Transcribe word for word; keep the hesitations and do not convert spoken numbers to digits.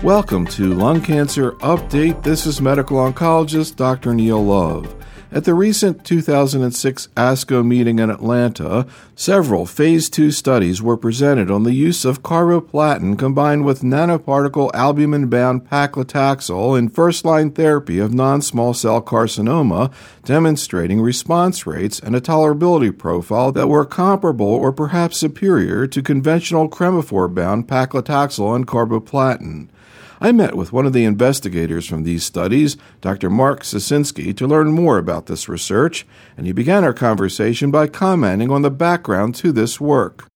Welcome to Lung Cancer Update. This is medical oncologist Doctor Neil Love. At the recent two thousand six ASCO meeting in Atlanta, several phase two studies were presented on the use of carboplatin combined with nanoparticle albumin-bound paclitaxel in first-line therapy of non-small cell carcinoma, demonstrating response rates and a tolerability profile that were comparable or perhaps superior to conventional cremophore-bound paclitaxel and carboplatin. I met with one of the investigators from these studies, Doctor Mark Sasinski, to learn more about this research, and he began our conversation by commenting on the background to this work.